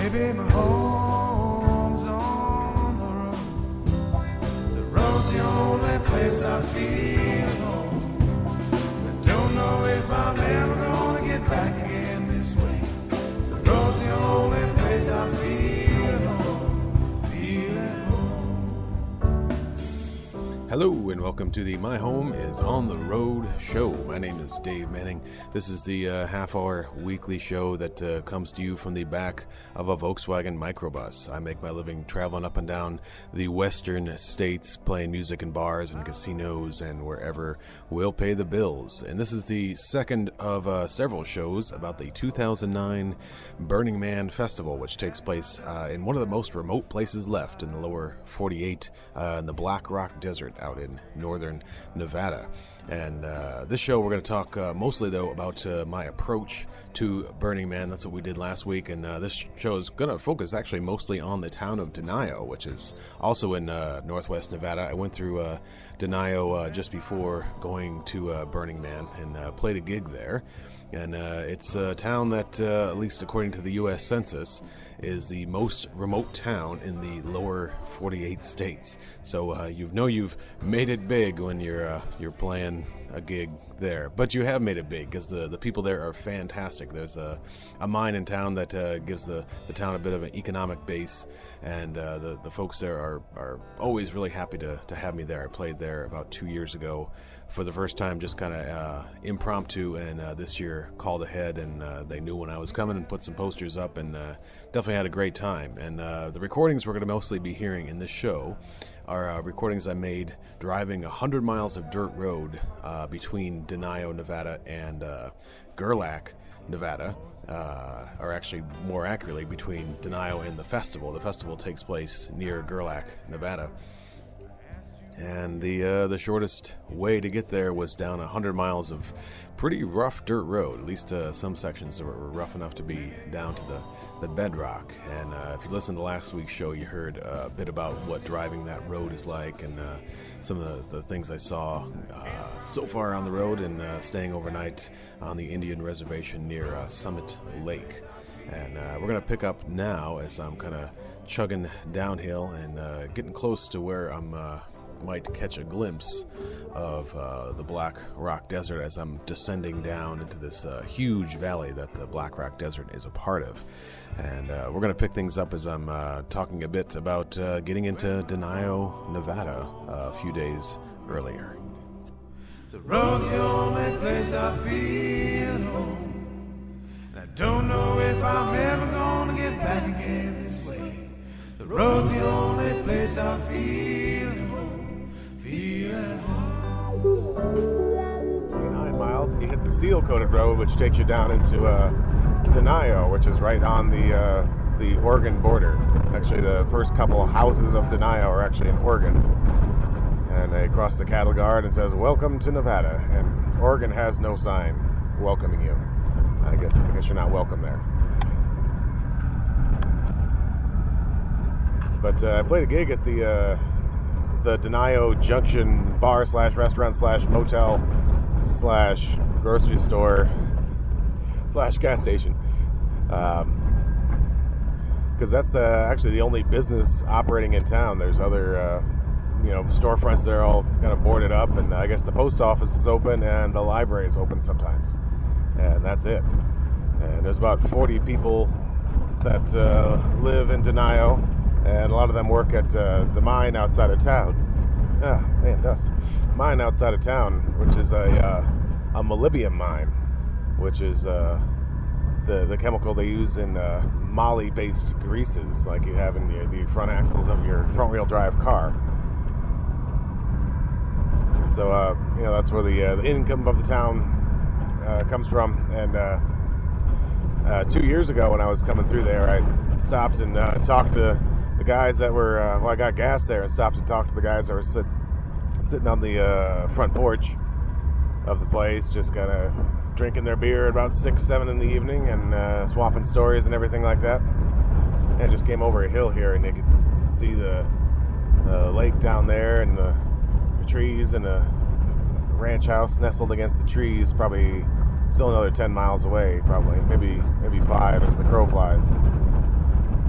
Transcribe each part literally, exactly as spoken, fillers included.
Baby, my home's on the road. The road's the only place I feel home. I don't know if I'm ever gonna get back again this way. The road's the only place I feel home. Feel at home. Hello and welcome to the My Home is on the Road show. My name is Dave Manning. This is the uh, half-hour weekly show that uh, comes to you from the back of a Volkswagen microbus. I make my living traveling up and down the western states, playing music in bars and casinos and wherever will pay the bills. And this is the second of uh, several shows about the two thousand nine Burning Man Festival, which takes place uh, in one of the most remote places left in the lower forty-eight, uh, in the Black Rock Desert out in northern Nevada. And uh, this show we're going to talk uh, mostly, though, about uh, my approach to Burning Man. That's what we did last week. And uh, this show is going to focus actually mostly on the town of Denio, which is also in uh, northwest Nevada. I went through uh, Denio uh, just before going to uh, Burning Man and uh, played a gig there. And uh, it's a town that, uh, at least according to the U S Census, is the most remote town in the lower forty-eight states. So uh, you know you've made it big when you're uh, you're playing a gig there. But you have made it big because the, the people there are fantastic. There's a, a mine in town that uh, gives the, the town a bit of an economic base, and uh, the, the folks there are, are always really happy to, to have me there. I played there about two years ago for the first time, just kind of uh, impromptu, and uh, this year called ahead, and uh, they knew when I was coming and put some posters up, and uh, definitely had a great time. And uh, the recordings we're going to mostly be hearing in this show are uh, recordings I made driving one hundred miles of dirt road uh, between Denio, Nevada, and uh, Gerlach, Nevada, uh, or actually more accurately between Denio and the festival. The festival takes place near Gerlach, Nevada. And the uh, the shortest way to get there was down one hundred miles of pretty rough dirt road. At least uh, some sections were rough enough to be down to the, the bedrock. And uh, if you listened to last week's show, you heard uh, a bit about what driving that road is like, and uh, some of the, the things I saw uh, so far on the road, and uh, staying overnight on the Indian reservation near uh, Summit Lake. And uh, we're going to pick up now as I'm kind of chugging downhill and uh, getting close to where I'm uh, might catch a glimpse of uh, the Black Rock Desert as I'm descending down into this uh, huge valley that the Black Rock Desert is a part of. And uh, we're going to pick things up as I'm uh, talking a bit about uh, getting into Denio, Nevada uh, a few days earlier. The road's the only place I feel home. And I don't know if I'm ever gonna get back again this way. The road's the only place I feel home. Feel at home. Nine miles, and you hit the seal-coated road, which takes you down into uh, Denio, which is right on the uh, the Oregon border. Actually, the first couple of houses of Denio are actually in Oregon. And they cross the cattle guard and says, "Welcome to Nevada." And Oregon has no sign welcoming you. I guess I guess you're not welcome there. But uh, I played a gig at the uh, the Denio Junction bar slash restaurant slash motel slash grocery store slash gas station. Um, because that's uh, actually the only business operating in town. There's other, uh, you know, storefronts that are all kind of boarded up, and I guess the post office is open and the library is open sometimes, and that's it. And there's about forty people that uh, live in Denio, and a lot of them work at uh, the mine outside of town. Ah, man, dust. Mine outside of town, which is a uh, a molybdenum mine, which is uh, the the chemical they use in uh, moly-based greases, like you have in the, the front axles of your front-wheel drive car. So, uh, you know, that's where the, uh, the income of the town uh, comes from. And uh, uh, two years ago, when I was coming through there, I stopped and uh, talked to the guys that were, uh, well, I got gas there and stopped and talked to the guys that were sit, sitting on the uh, front porch of the place, just kind of drinking their beer at about six, seven in the evening, and uh, swapping stories and everything like that. And I just came over a hill here, and you could see the, the lake down there, and the, the trees, and a ranch house nestled against the trees, probably still another ten miles away, probably, maybe maybe five as the crow flies.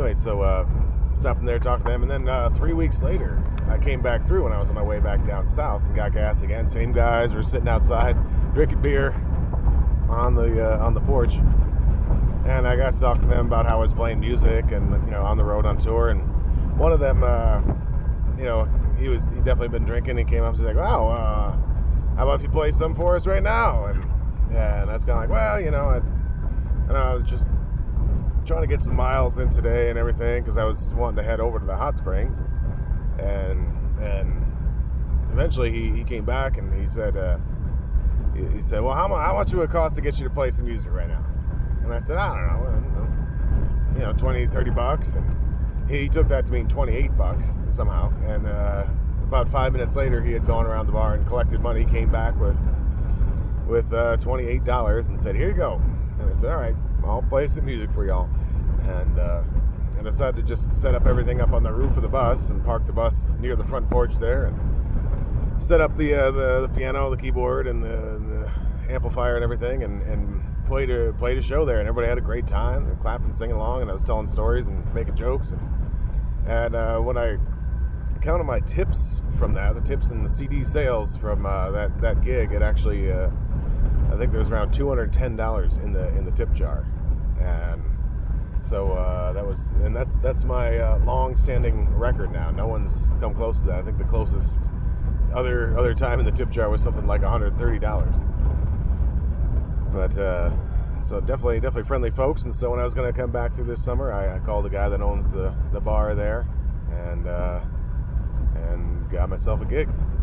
anyway, so uh, stopped in there, talked to them, and then uh, three weeks later, I came back through when I was on my way back down south and got gas again. Same guys were sitting outside drinking beer on the uh, on the porch, and I got to talk to them about how I was playing music and, you know, on the road on tour. And one of them, uh, you know, he was he definitely been drinking. He came up and was like, "Wow, uh, how about if you play some for us right now?" And yeah, and I was kind of like, "Well, you know, I, I, know, I was just trying to get some miles in today and everything because I was wanting to head over to the hot springs." And and eventually he, he came back and he said, uh, he, he said, "Well, how much how much would it cost to get you to play some music right now?" And I said, "I don't know, I don't know you know, twenty, thirty bucks." And he took that to mean twenty-eight bucks somehow. And uh, about five minutes later, he had gone around the bar and collected money. He came back with with uh, twenty-eight dollars and said, "Here you go." And I said, "All right, I'll play some music for y'all." And uh, I decided to just set up everything up on the roof of the bus and park the bus near the front porch there and set up the uh, the, the piano, the keyboard, and the, the amplifier and everything, and, and played a played a show there. And everybody had a great time. They were clapping, singing along, and I was telling stories and making jokes. And, and uh, when I counted my tips from that, the tips and the C D sales from uh, that that gig, it actually uh, I think there was around two hundred ten dollars in the in the tip jar. And so uh, that was, and that's that's my uh, long-standing record now. No one's come close to that. I think the closest other other time in the tip jar was something like one hundred thirty dollars. But uh, so definitely definitely friendly folks. And so when I was going to come back through this summer, I, I called the guy that owns the, the bar there, and uh, and got myself a gig.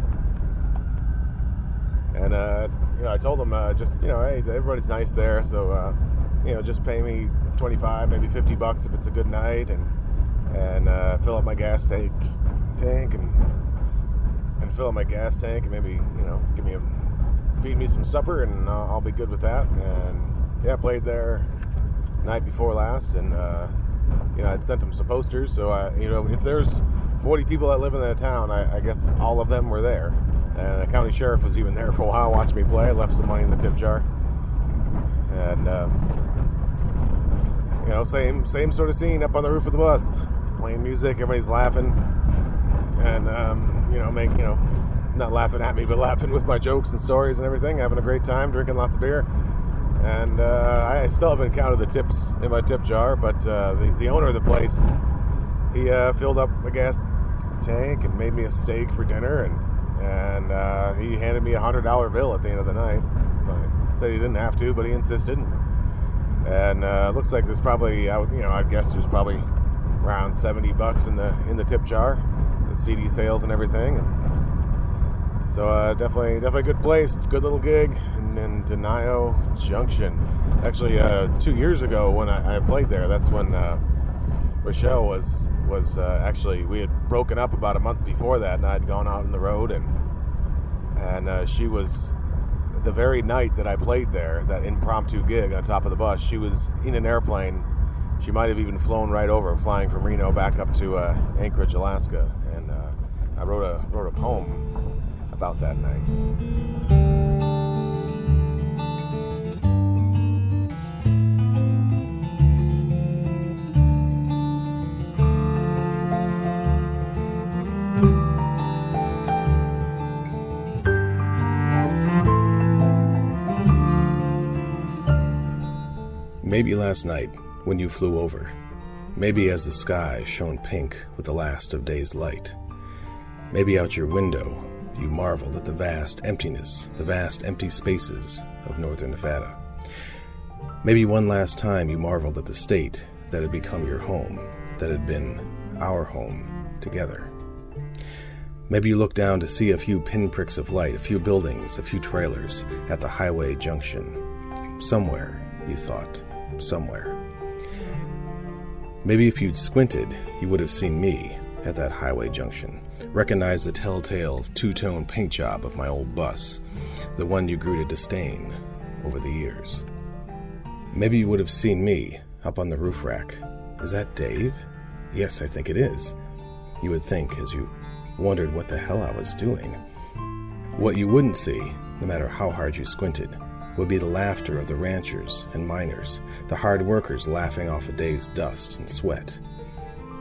And uh, you know, I told him uh, just you know, hey, everybody's nice there, so uh, you know, just pay me twenty-five, maybe fifty bucks if it's a good night, and and uh, fill up my gas tank, tank, and and fill up my gas tank, and maybe you know, give me a feed me some supper, and uh, I'll be good with that. And yeah, played there night before last, and uh, you know, I'd sent them some posters, so I, you know, if there's forty people that live in that town, I, I guess all of them were there. And the county sheriff was even there for a while, watching me play. I left some money in the tip jar, and. Uh, You know, same same sort of scene up on the roof of the bus, playing music, everybody's laughing, and um, you know, make you know, not laughing at me, but laughing with my jokes and stories and everything, having a great time, drinking lots of beer, and uh, I still haven't counted the tips in my tip jar, but uh, the the owner of the place, he uh, filled up a gas tank and made me a steak for dinner, and and uh, he handed me a hundred dollar bill at the end of the night. So I said he didn't have to, but he insisted. And uh, looks like there's probably, I would, you know, I'd guess there's probably around seventy bucks in the in the tip jar, the C D sales and everything. And so uh, definitely, definitely a good place, good little gig in, in Tenaya Junction. Actually, uh, two years ago when I, I played there, that's when uh, Rochelle was was uh, actually, we had broken up about a month before that, and I'd gone out on the road, and and uh, she was. The very night that I played there, that impromptu gig on top of the bus, she was in an airplane. She might have even flown right over, flying from Reno back up to uh, Anchorage, Alaska. And uh, I wrote a wrote a poem about that night. Maybe last night, when you flew over. Maybe as the sky shone pink with the last of day's light. Maybe out your window, you marveled at the vast emptiness, the vast empty spaces of northern Nevada. Maybe one last time you marveled at the state that had become your home, that had been our home together. Maybe you looked down to see a few pinpricks of light, a few buildings, a few trailers at the highway junction. Somewhere, you thought. Somewhere. Maybe if you'd squinted, you would have seen me at that highway junction, recognized the telltale two-tone paint job of my old bus, the one you grew to disdain over the years. Maybe you would have seen me up on the roof rack. Is that Dave? Yes, I think it is. You would think as you wondered what the hell I was doing. What you wouldn't see, no matter how hard you squinted, would be the laughter of the ranchers and miners, the hard workers laughing off a day's dust and sweat.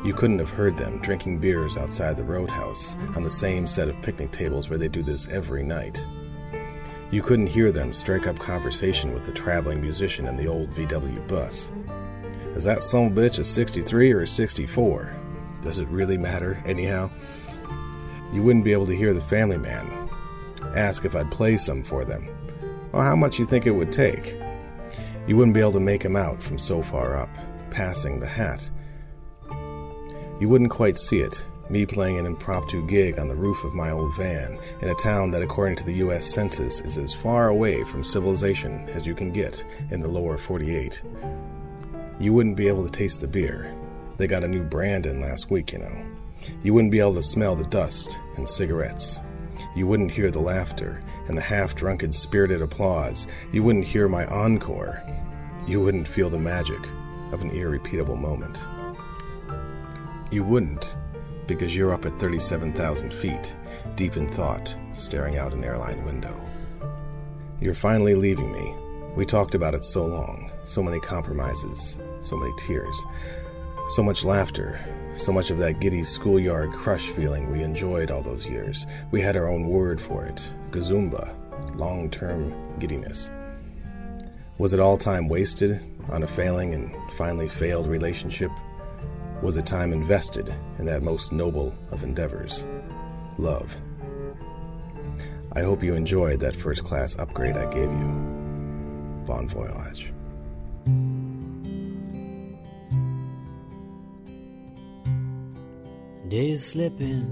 You couldn't have heard them drinking beers outside the roadhouse on the same set of picnic tables where they do this every night. You couldn't hear them strike up conversation with the traveling musician in the old V W bus. Is that son of a bitch a sixty-three or a sixty-four? Does it really matter, anyhow? You wouldn't be able to hear the family man ask if I'd play some for them, or how much you think it would take. You wouldn't be able to make him out from so far up, passing the hat. You wouldn't quite see it, me playing an impromptu gig on the roof of my old van in a town that, according to the U S Census, is as far away from civilization as you can get in the lower forty-eight. You wouldn't be able to taste the beer. They got a new brand in last week, you know. You wouldn't be able to smell the dust and cigarettes. You wouldn't hear the laughter and the half-drunken spirited applause. You wouldn't hear my encore. You wouldn't feel the magic of an irrepeatable moment. You wouldn't, because you're up at thirty-seven thousand feet, deep in thought, staring out an airline window. You're finally leaving me. We talked about it so long, so many compromises, so many tears, so much laughter, so much of that giddy schoolyard crush feeling we enjoyed all those years. We had our own word for it, gazumba, long-term giddiness. Was it all time wasted on a failing and finally failed relationship? Was it time invested in that most noble of endeavors, love? I hope you enjoyed that first-class upgrade I gave you. Bon voyage. Days slipping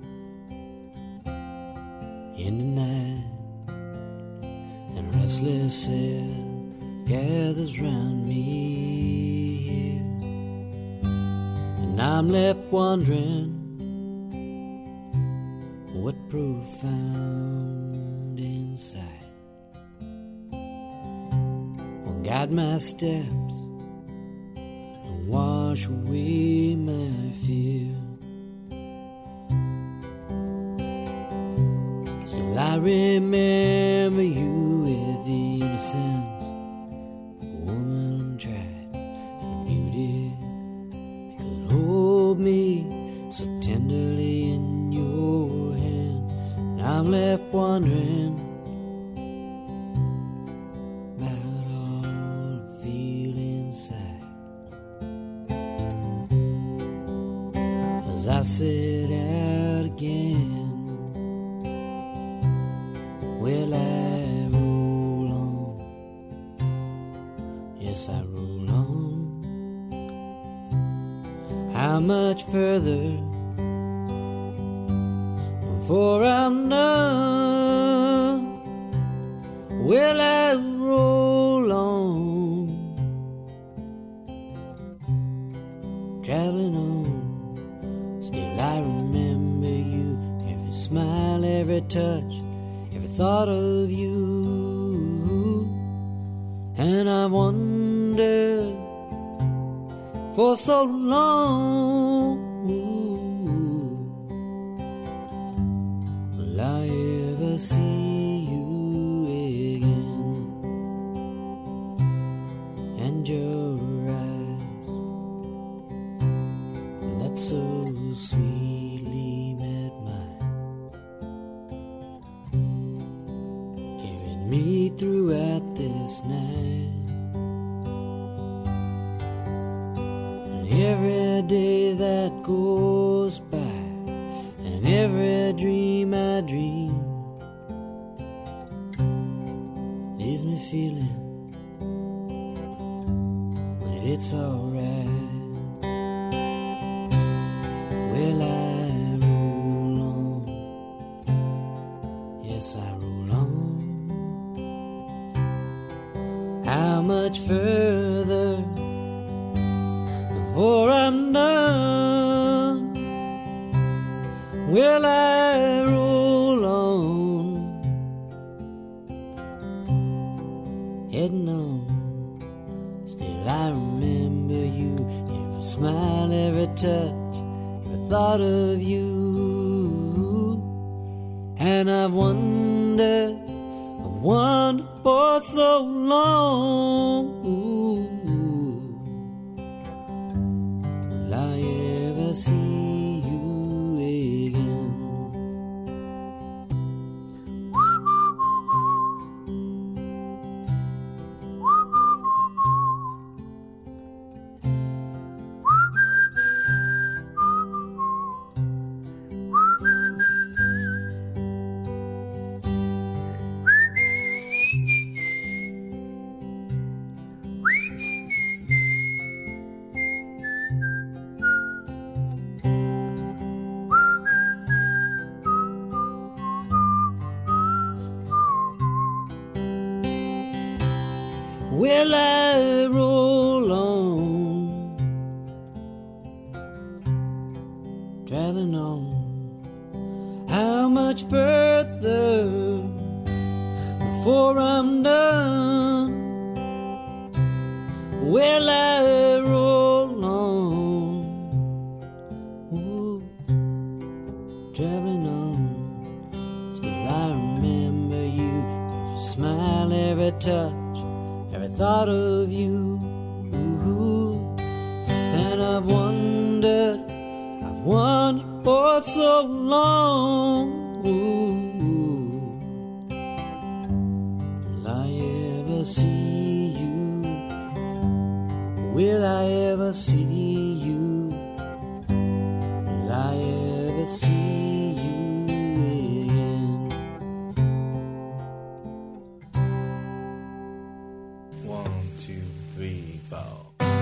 in the night, and restless air gathers round me here, and I'm left wondering what profound insight will guide my steps and wash away my fear. Still I remember you with the innocence of a woman untried, and beauty could hold me so tenderly in your hand. And I'm left wondering about all I feel inside, as I set out again. Will I roll on? Yes, I roll on. How much further before I'm done? Will I roll on? Traveling on, still I remember you, every smile, every touch, every thought of you. And I've wondered for so long, will I ever see you again? And your eyes that so sweetly met mine carried me throughout this night. And every day that goes by, and every dream I dream, leaves me feeling that it's alright. Will I roll on? Yes, I roll on. How much further before I'm done? Will I roll on? Heading on, still I remember you, every smile, every touch, every thought of you. And I've wondered, I've wondered for so long, will I ever Well, I roll on, driving on. How much further before I'm done? Well, I roll on, ooh, traveling on. Still I remember you, your smile, every touch, every thought of you. Ooh, and I've wondered, I've wondered for so long. Ooh, will I ever see you? Will I ever see you? Will I ever see you again? One, two, three, four.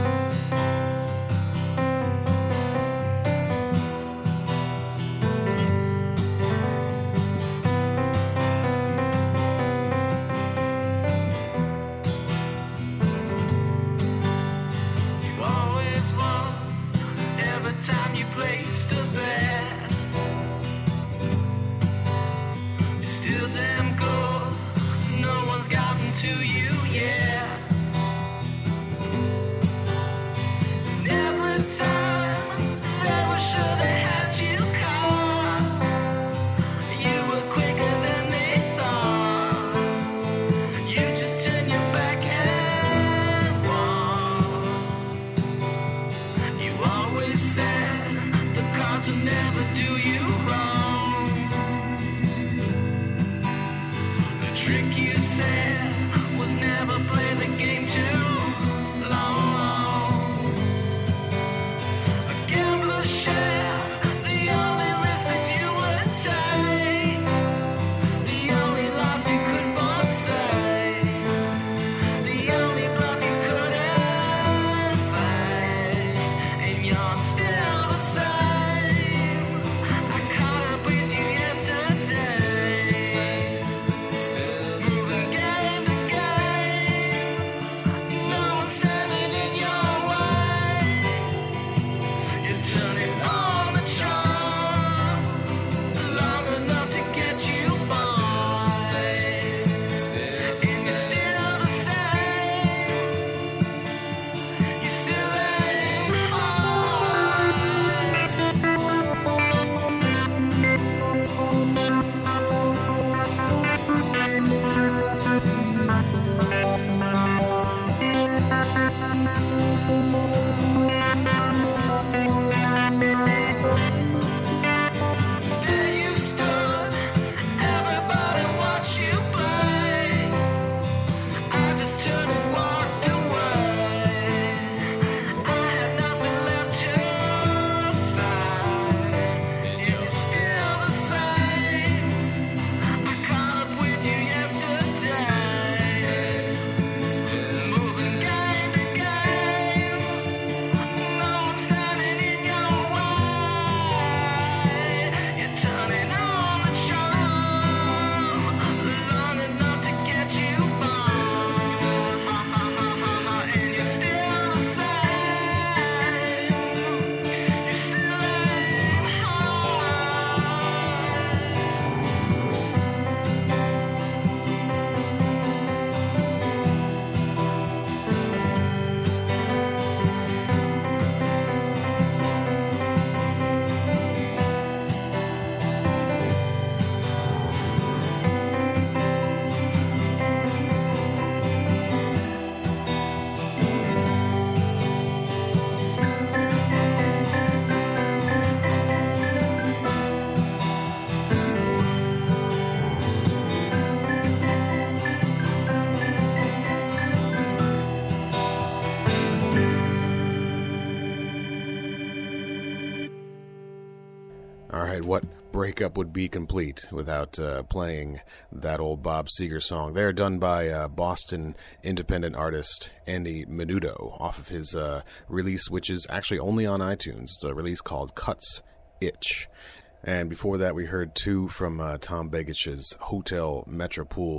What breakup would be complete without uh, playing that old Bob Seger song? They're done by uh, Boston independent artist Andy Menudo off of his uh, release, which is actually only on iTunes. It's a release called Cuts Itch. And before that, we heard two from uh, Tom Begish's Hotel Metropole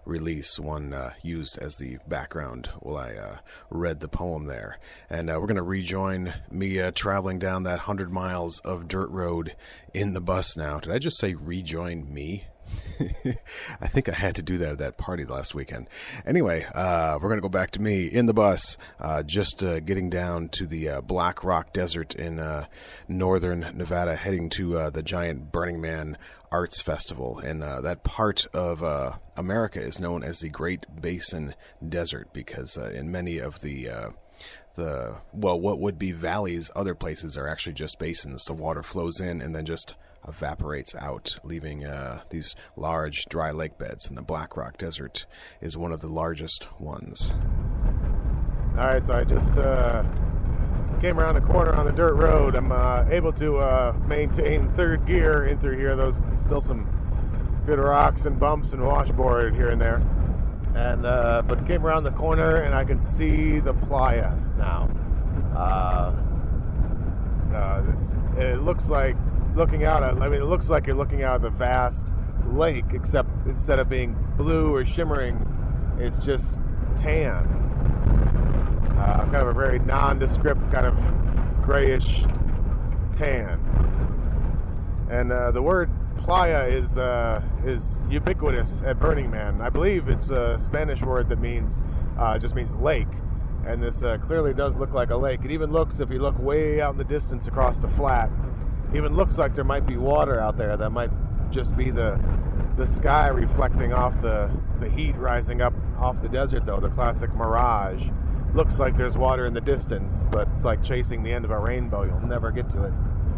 release, one uh, used as the background while I uh, read the poem there. And uh, we're going to rejoin me uh, traveling down that hundred miles of dirt road in the bus now. Did I just say rejoin me? I think I had to do that at that party last weekend. Anyway, uh, we're going to go back to me in the bus, uh, just uh, getting down to the uh, Black Rock Desert in uh, northern Nevada, heading to uh, the giant Burning Man Arts Festival. And uh, that part of uh, America is known as the Great Basin Desert because uh, in many of the uh, the well, what would be valleys, other places are actually just basins. The water flows in and then just evaporates out, leaving uh, these large dry lake beds, and the Black Rock Desert is one of the largest ones. All right, so I just uh, came around the corner on the dirt road. I'm uh, able to uh, maintain third gear in through here. Those still some good rocks and bumps and washboard here and there. And uh, but came around the corner and I can see the playa now. Uh, uh, this, it looks like looking out at, I mean, it looks like you're looking out at the vast lake, except instead of being blue or shimmering, it's just tan. Uh, kind of a very nondescript, kind of grayish tan. And uh, the word playa is uh, is ubiquitous at Burning Man. I believe it's a Spanish word that means uh, just means lake. And this uh, clearly does look like a lake. It even looks, if you look way out in the distance across the flat, even looks like there might be water out there. That might just be the the sky reflecting off the, the heat rising up off the desert, though. The classic mirage. Looks like there's water in the distance, but it's like chasing the end of a rainbow. You'll never get to it.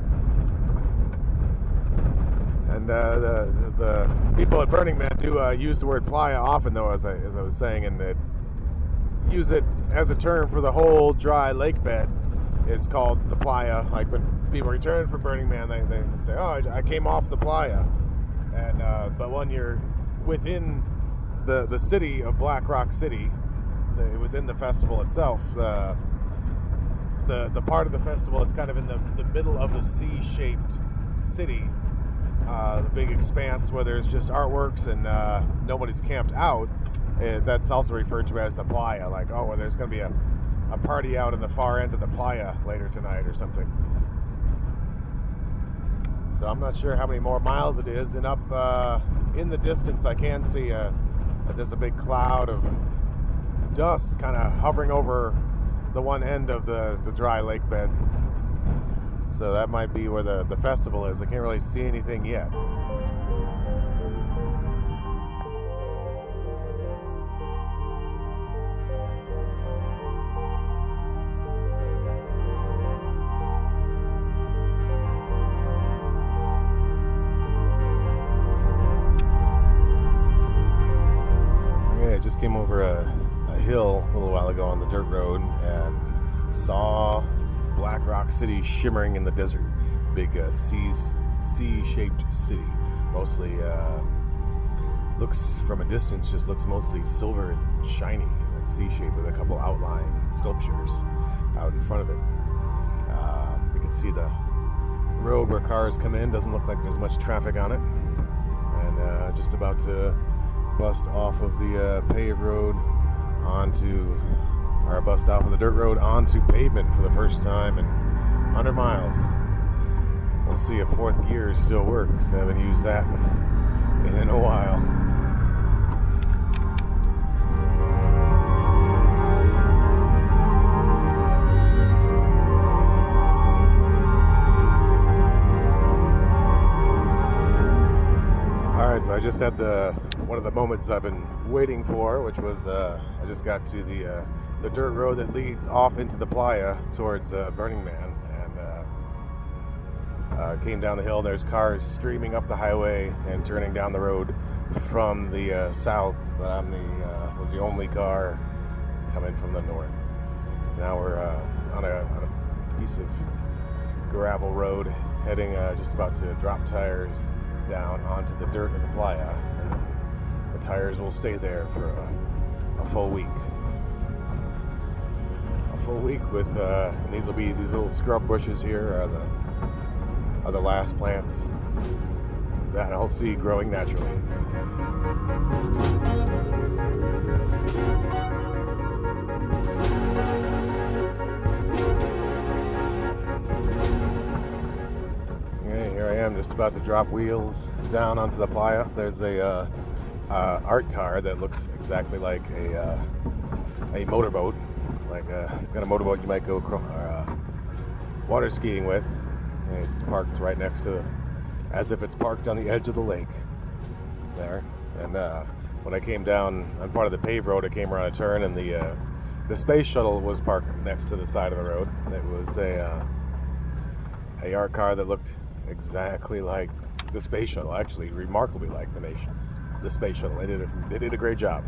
And uh, the, the people at Burning Man do uh, use the word playa often, though, as I, as I was saying, and they use it as a term for the whole dry lake bed. It's called the playa. Like when people return from Burning Man, they, they say, oh, I came off the playa. And uh, but when you're within the, the city of Black Rock City, the, within the festival itself, uh, the the part of the festival, it's kind of in the, the middle of the C-shaped city, uh, the big expanse where there's just artworks and uh, nobody's camped out. Uh, that's also referred to as the playa. Like, oh, well, there's going to be a a party out in the far end of the playa later tonight or something. So I'm not sure how many more miles it is. And up uh, in the distance, I can see uh, that there's a big cloud of dust kind of hovering over the one end of the, the dry lake bed. So that might be where the, the festival is. I can't really see anything yet. Just came over a, a hill a little while ago on the dirt road and saw Black Rock City shimmering in the desert. Big uh, C's, C-shaped city. Mostly uh, looks from a distance, just looks mostly silver and shiny. That C-shape with a couple outline sculptures out in front of it. Uh, you can see the road where cars come in. Doesn't look like there's much traffic on it. And uh, just about to bust off of the uh, paved road onto, or bust off of the dirt road onto pavement for the first time in one hundred miles. We'll see if fourth gear still works. I haven't used that in a while. All right, so I just had the one of the moments I've been waiting for, which was uh, I just got to the uh, the dirt road that leads off into the playa towards uh, Burning Man, and uh, uh, came down the hill. There's cars streaming up the highway and turning down the road from the uh, south, but I'm the uh, was the only car coming from the north. So now we're uh, on, a, on a piece of gravel road, heading uh, just about to drop tires down onto the dirt of the playa. And the tires will stay there for a, a full week. A full week with, uh, and these will be, these little scrub bushes here are the, are the last plants that I'll see growing naturally. about to drop wheels down onto the playa. There's a uh, uh, art car that looks exactly like a uh, a motorboat, like a kind of motorboat you might go cro- uh, water skiing with. And it's parked right next to, as if it's parked on the edge of the lake there. And uh, when I came down on part of the paved road, I came around a turn, and the uh, the space shuttle was parked next to the side of the road. It was a uh, a art car that looked exactly like the space shuttle, actually remarkably like the nation's the space shuttle. They did a, they did a great job.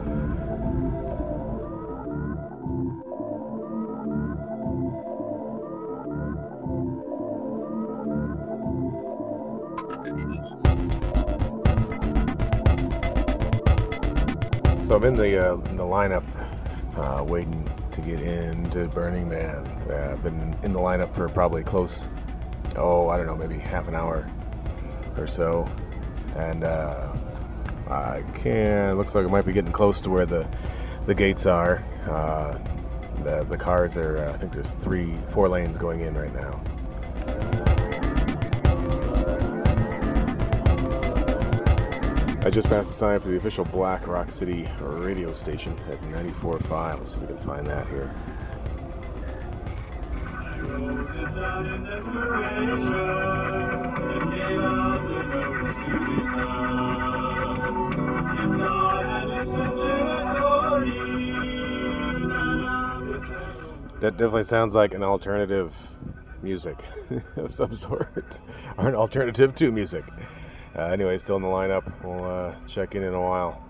So I'm in the uh, in the lineup, uh, waiting to get into Burning Man. Uh, I've been in the lineup for probably close, oh, I don't know, maybe half an hour or so, and uh, I can. Looks like it might be getting close to where the the gates are. Uh, the the cars are. Uh, I think there's three, four lanes going in right now. I just passed the sign for the official Black Rock City radio station at ninety-four point five. Let's see if we can find that here. That definitely sounds like an alternative music of some sort, or an alternative to music. Uh, anyway, still in the lineup. We'll uh, check in in a while.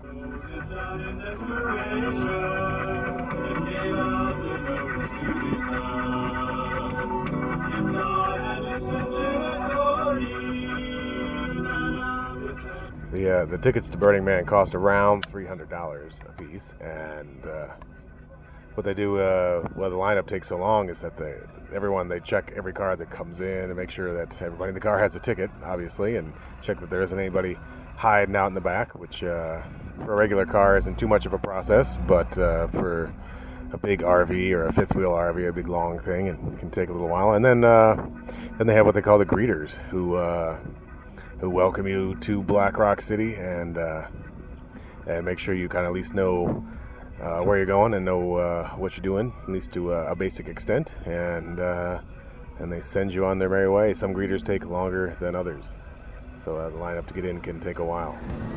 The uh, the tickets to Burning Man cost around three hundred dollars a piece, and uh, what they do, uh, well, the lineup takes so long is that they, everyone, they check every car that comes in and make sure that everybody in the car has a ticket, obviously, and check that there isn't anybody hiding out in the back, which uh, for a regular car isn't too much of a process, but uh, for a big R V or a fifth wheel R V, a big long thing, and it can take a little while. And then uh, then they have what they call the greeters, who uh, who welcome you to Black Rock City and uh, and make sure you kind of at least know Uh, where you're going and know uh, what you're doing, at least to uh, a basic extent, and uh, and they send you on their merry way. Some greeters take longer than others, so uh, the lineup to get in can take a while.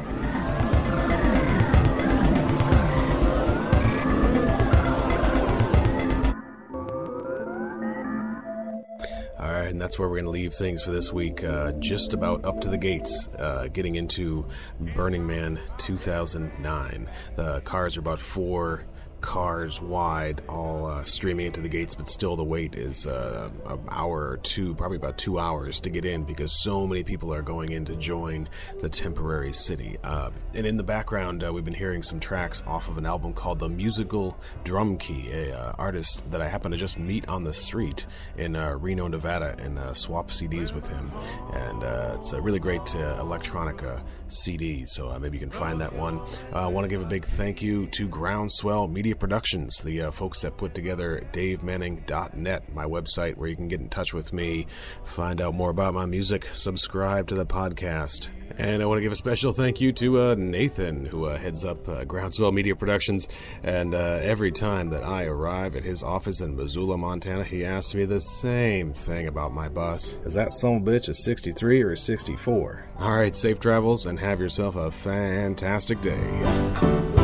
All right, and that's where we're going to leave things for this week. Uh, just about up to the gates, uh, getting into Burning Man two thousand nine. The cars are about four cars wide, all uh, streaming into the gates, but still the wait is uh, an hour or two, probably about two hours to get in, because so many people are going in to join the temporary city. Uh, and in the background, uh, we've been hearing some tracks off of an album called The Musical Drum Key, a uh, artist that I happened to just meet on the street in uh, Reno, Nevada, and uh, swap C Ds with him. And uh, it's a really great uh, electronica C D, so uh, maybe you can find that one. I uh, want to give a big thank you to Groundswell Media Productions, the uh, folks that put together dave manning dot net, my website where you can get in touch with me, find out more about my music, subscribe to the podcast. And I want to give a special thank you to uh, Nathan, who uh, heads up uh, Groundswell Media Productions. And uh, every time that I arrive at his office in Missoula, Montana, he asks me the same thing about my bus. Is that son of a bitch a sixty-three or a sixty-four? All right, safe travels and have yourself a fantastic day.